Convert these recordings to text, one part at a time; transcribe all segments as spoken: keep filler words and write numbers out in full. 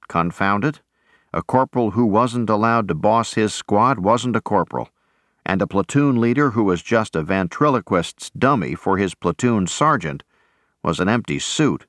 confound it. A corporal who wasn't allowed to boss his squad wasn't a corporal, and a platoon leader who was just a ventriloquist's dummy for his platoon sergeant was an empty suit.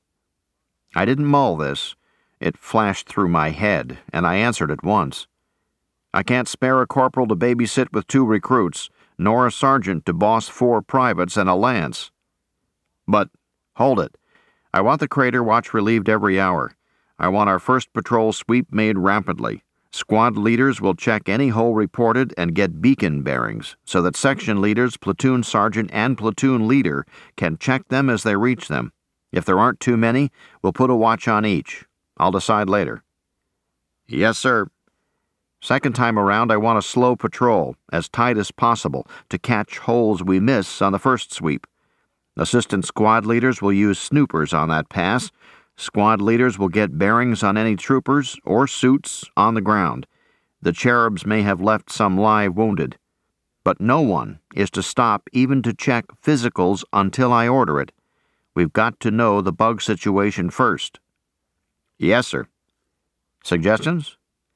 I didn't mull this. It flashed through my head, and I answered at once. I can't spare a corporal to babysit with two recruits, nor a sergeant to boss four privates and a lance. But, hold it. I want the crater watch relieved every hour. I want our first patrol sweep made rapidly. Squad leaders will check any hole reported and get beacon bearings, so that section leaders, platoon sergeant, and platoon leader can check them as they reach them. If there aren't too many, we'll put a watch on each. I'll decide later. Yes, sir. Second time around, I want a slow patrol, as tight as possible, to catch holes we miss on the first sweep. Assistant squad leaders will use snoopers on that pass. Squad leaders will get bearings on any troopers or suits on the ground. The cherubs may have left some live wounded. But no one is to stop even to check physicals until I order it. We've got to know the bug situation first. Yes, sir. Suggestions?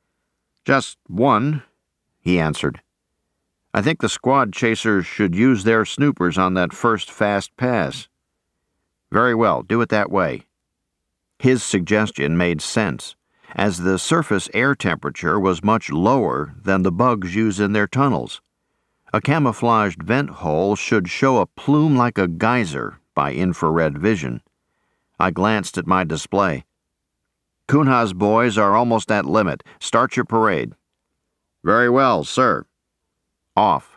Just one, he answered. I think the squad chasers should use their snoopers on that first fast pass. Very well, do it that way. His suggestion made sense, as the surface air temperature was much lower than the bugs use in their tunnels. A camouflaged vent hole should show a plume like a geyser by infrared vision. I glanced at my display. Cunha's boys are almost at limit. Start your parade. Very well, sir. Off.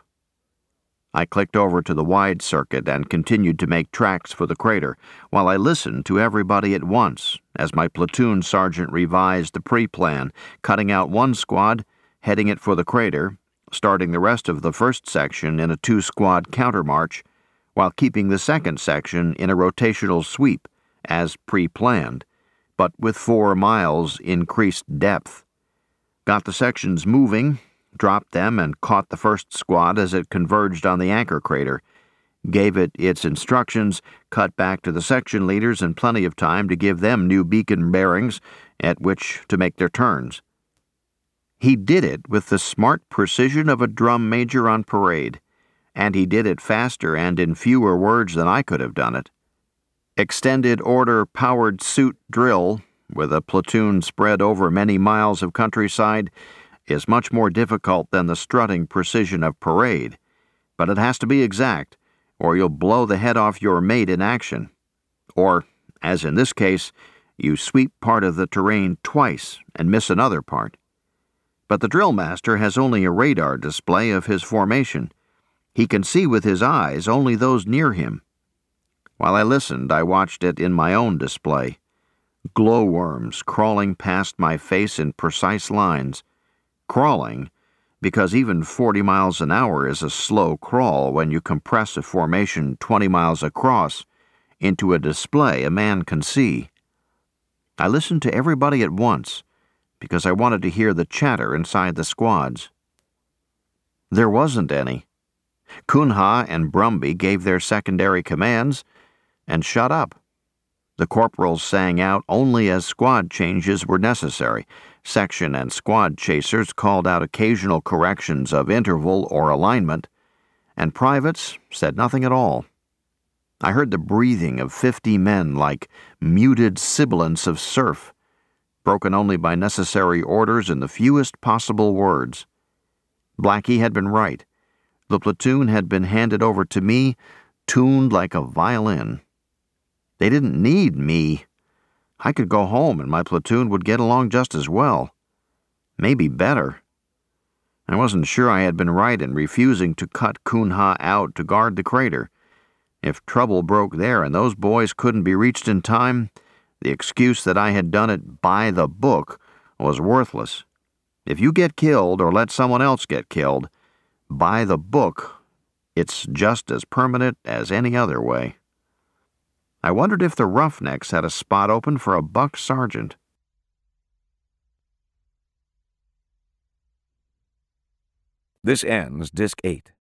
I clicked over to the wide circuit and continued to make tracks for the crater, while I listened to everybody at once as my platoon sergeant revised the pre-plan, cutting out one squad, heading it for the crater, starting the rest of the first section in a two-squad countermarch, while keeping the second section in a rotational sweep, as pre-planned, but with four miles increased depth. Got the sections moving, dropped them, and caught the first squad as it converged on the anchor crater, gave it its instructions, cut back to the section leaders and plenty of time to give them new beacon bearings at which to make their turns. He did it with the smart precision of a drum major on parade, and he did it faster and in fewer words than I could have done it. Extended order powered suit drill, with a platoon spread over many miles of countryside, is much more difficult than the strutting precision of parade, but it has to be exact, or you'll blow the head off your mate in action. Or, as in this case, you sweep part of the terrain twice and miss another part. But the drill master has only a radar display of his formation. He can see with his eyes only those near him. While I listened, I watched it in my own display. Glowworms crawling past my face in precise lines. Crawling, because even forty miles an hour is a slow crawl when you compress a formation twenty miles across into a display a man can see. I listened to everybody at once, because I wanted to hear the chatter inside the squads. There wasn't any. Cunha and Brumby gave their secondary commands and shut up. The corporals sang out only as squad changes were necessary. Section and squad chasers called out occasional corrections of interval or alignment, and privates said nothing at all. I heard the breathing of fifty men like muted sibilants of surf, broken only by necessary orders in the fewest possible words. Blackie had been right. The platoon had been handed over to me, tuned like a violin. They didn't need me. I could go home and my platoon would get along just as well. Maybe better. I wasn't sure I had been right in refusing to cut Cunha out to guard the crater. If trouble broke there and those boys couldn't be reached in time, the excuse that I had done it by the book was worthless. If you get killed or let someone else get killed, by the book, it's just as permanent as any other way. I wondered if the Roughnecks had a spot open for a buck sergeant. This ends Disc eight.